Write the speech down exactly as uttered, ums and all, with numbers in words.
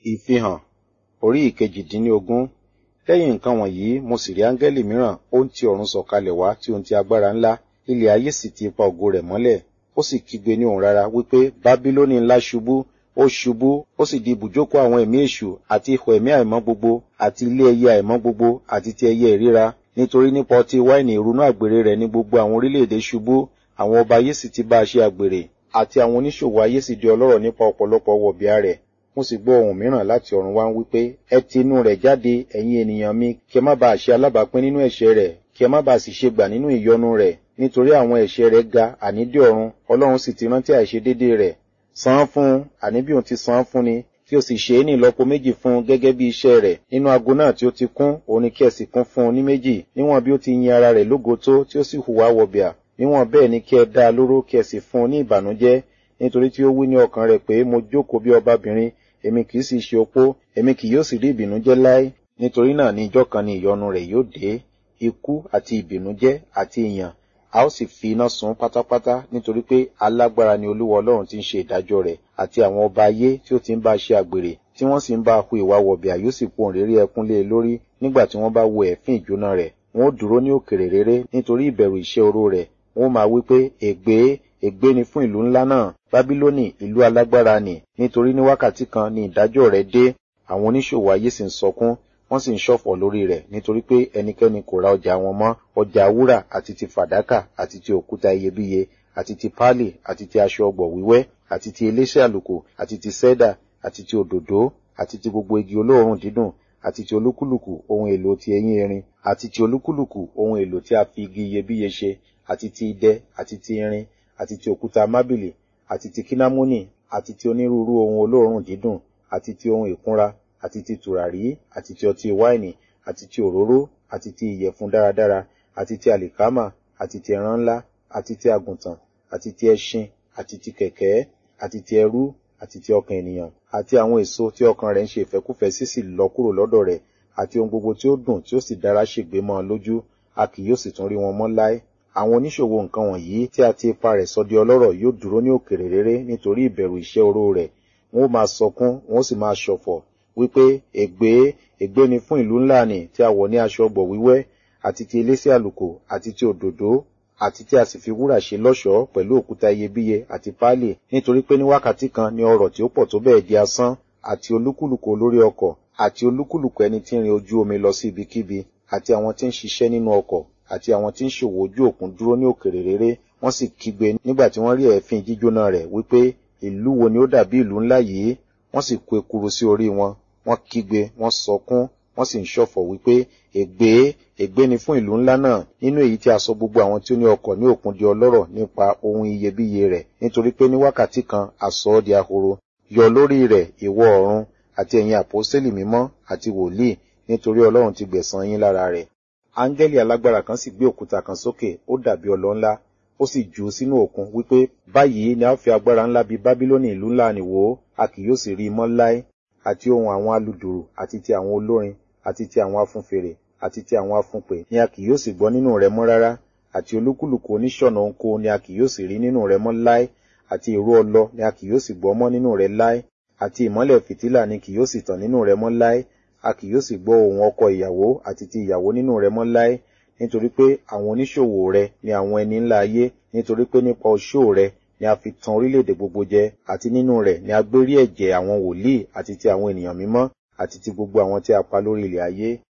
Ìfihàn orí ìkejìdínlógún. Lẹ́yìn nǹkan wọ̀nyí, mo sì rí áńgẹ́lì mìíràn, ó ń ti ọ̀run sọ̀kalẹ̀ wá tí ohun ti agbára ńlá, ilẹ̀ ayé sì ti ipa ògo rẹ̀ mọ́lẹ̀. Ó sì kígbe ní ohùn rara wípé, Bábílónì ńlá ṣubú, ó ṣubú, ó sì di ibùjókòó àwọn ẹ̀mí èṣù àti ihò ẹ̀mí àìmọ́ gbogbo, àti ilé ẹyẹ àìmọ́ gbogbo, àti ti ẹyẹ ìríra. Nítorí nípa ọtí wáìnì ìrunú àgbèrè rẹ̀ ní gbogbo àwọn orílẹ̀-èdè ṣubú, àwọn ọba ayé sì ti bá a ṣe àgbèrè, àti àwọn oníṣòwò ayé sì di ọlọ́rọ̀ nípa ọ̀pọ̀lọpọ̀ wọ̀bìà rẹ̀. Mo sì gbọ́ ohùn mìíràn láti ọ̀run wá ń wípé, ẹ ti inú rẹ̀ jáde, ẹ̀yin ènìyàn mi, kí ẹ má baà ṣe alábàápín nínú ẹ̀ṣẹ̀ rẹ̀, kí ẹ má baà sì ṣe gbà nínú ìyọnu rẹ̀, nítorí àwọn ẹ̀ṣẹ̀ rẹ̀ ga àní dé ọ̀run, Ọlọ́run sì ti rántí àìṣedéédé rẹ̀. San án fún un, àní bí òun ti san án fún ni, kí o sì ṣe é ní ìlọ́po méjì fún un gẹ́gẹ́ bí iṣẹ́ rẹ̀. Nínú ago náà tí ó ti kún, òun ni kí ẹ sì kún fún un ní méjì, níwọ̀n bí ó ti yin ara rẹ̀ lógo tó, tí ó sì hùwà wọ̀bìà. Níwọ̀n bẹ́ẹ̀ ni kí ẹ dá a lóró, kí ẹ sì fún un ní ìbànújẹ́, nítorí tí ó wí ní ọkàn rẹ̀ pé, mo jókòó bí ọbabìnrin, èmi kì í sì ṣe opó, èmi kì yóò sì rí ìbìnújẹ́ láé. Nítorí náà ní ijọ́ kan ni ìyọnu rẹ̀ yóò dé, ikú àti ìbìnújẹ́ àti ìyàn, a ó sì fi iná sun pátápátá, nítorí pé alágbára ni Olúwa Ọlọ́run tí ń ṣe ìdájọ́ rẹ̀, àti àwọn ọba ayé tí ó ti ń bá ṣe àgbèrè, tí wọ́n sì ń bá hu ìwà wọ̀bìà yóò sì pohùn réré ẹkún lé e lórí, nígbà tí wọ́n bá wo ẹ̀fín ìjóná rẹ̀. Wọn ó dúró ní òkèrè réré nítorí ìbẹ̀rù iṣẹ́ oró rẹ̀. Wọn ó máa wí pé, ègbé, ègbé ni fún ìlú ńlá náà, Bábílónì, ìlú alágbára nì, nítorí ní wákàtí kan ni ìdájọ́ rẹ̀ dé. Àwọn oníṣòwò ayé sì ń sọkún, wọ́n sì ń ṣọ̀fọ̀ lórí rẹ̀, nítorí pé ẹnikẹ́ni kò ra ọjà wọn mọ́, ọjà wúrà àti ti fàdákà àti ti òkúta iyebíye, àti ti páálì àti ti aṣọ ọgbọ̀ wíwẹ́, àti ti eléṣé àlùkò, àti ti sẹ́dà, àti ti òdòdó, àti ti gbogbo igi olóòórùn dídùn, àti ti olúkúlùkù ohun èlò ti eyín erin, àti ti olúkúlùkù ohun èlò tí a fi igi iyebíye ṣe, àti ti idẹ, àti ti irin, àti ti òkúta mábìlì, àti ti kínámúnì, àti ti onírúurú ohun olóòórùn dídùn, àti ti ohun ìkunra, àti ti tùràrí, àti ti ọtí wáìnì, àti ti òróró, àti ti ìyẹ̀fun dáradára, àti ti àlìkámà, àti ti ẹran ńlá, àti ti àgùntàn, àti ti ẹṣin, àti ti kẹ̀kẹ́, àti ti ẹrú, àti ti ọkàn ènìyàn, àti àwọn èso tí ọkàn rẹ̀ ń ṣe ìfẹ́kúfẹ̀ẹ́ sí sì lọ kúrò lọ́dọ̀ rẹ̀, àti ohun gbogbo tí ó dùn tí ó sì dára ṣègbé mọ́ ọ lójú, a kì yóò sì tún rí wọn mọ́ láé. Àwọn oníṣòwò nǹkan wọ̀nyí tí a ti ipa rẹ̀ sọ di ọlọ́rọ̀ yóò dúró ní òkèrè réré nítorí ìbẹ̀rù iṣẹ́ oró rẹ̀. Wọn ó máa sọkún, wọn ó sì máa ṣọ̀fọ̀, wípé, ègbé, ègbé ni fún ìlú ńlá nì tí a wọ̀ ní aṣọ ọgbọ̀ wíwẹ́, àti ti eléṣé àlùkò, àti ti òdòdó, àti tí a sì fi wúrà ṣe lọ́ṣọ̀ọ́ pẹ̀lú òkúta iyebíye àti páálì, nítorí pé ní wákàtí kan ni ọrọ̀ tí ó pọ̀ tó bẹ́ẹ̀ di asán, àti olúkúlùkù olórí ọkọ̀, àti olúkúlùkù ẹni tí ń rin ojú omi lọ sí ibikíbi, àti àwọn tí ń ṣiṣẹ́ nínú ọkọ̀, àti àwọn tí ń ṣòwò ojú òkun dúró ní òkèrè réré. Wọ́n sì kígbe nígbà tí wọ́n rí ẹ̀fín jíjóná rẹ̀, wípé, ìlú wo ni ó dàbí ìlú ńlá yìí? Wọ́n sì kó ekuru sí orí wọn, wọ́n kígbe, wọ́n sọkún, wọ́n sì ń ṣọ̀fọ̀ wípé, ègbé, ègbé ni fún ìlú ńlá náà, nínú èyí tí a sọ gbogbo àwọn tí ó ní ọkọ̀ ní òkun di ọlọ́rọ̀ nípa ohun iyebíye rẹ̀, nítorí pé ní wákàtí kan a sọ ọ́ di ahoro. Yọ̀ lórí rẹ̀, ìwọ ọ̀run, àti ẹ̀yin àpọ́stélì mímọ́ àti wòlíì, nítorí Ọlọ́run ti gbẹ̀san yín lára rẹ̀. Áńgẹ́lì alágbára kan sì gbé òkúta kan sókè, ó dàbí ọlọ ńlá, ó sì jù ú sínú òkun, wípé, báyìí ni a ó fi agbára ńlá bí Bábílónì ìlú ńlá nì wó, a kì yóò sì rí i mọ́ láé. Àti ohùn àwọn aludùrù, àti ti àwọn olórin, àti ti àwọn afúnfèrè, àti ti àwọn afúnpè ni a kì yóò sì gbọ́ nínú rẹ̀ mọ́ rárá. Àti olúkúlùkù oníṣọ̀nà ohunkóhun ni a kì yóò sì rí nínú rẹ̀ mọ́ láé. Àti ìró ọlọ ni a kì yóò sì gbọ́ mọ́ nínú rẹ̀ láé. Àti ìmọ́lẹ̀ fìtílà ni kì yóò sì tàn nínú rẹ̀ mọ́ láé. A kì yóò sì gbọ́ ohùn ọkọ ìyàwó àti ti ìyàwó nínú rẹ̀ mọ́ láé. Nítorí pé àwọn oníṣòwò rẹ̀ ni àwọn ẹni ńlá ayé, nítorí pé nípa oṣó rẹ̀ ni a fi tan orílẹ̀-èdè gbogbo jẹ, àti nínú rẹ̀ ni a gbé rí ẹ̀jẹ̀ àwọn wòlíì àti ti àwọn ènìyàn mímọ́, àti ti gbogbo àwọn tí a pa lórí ilẹ̀ ayé.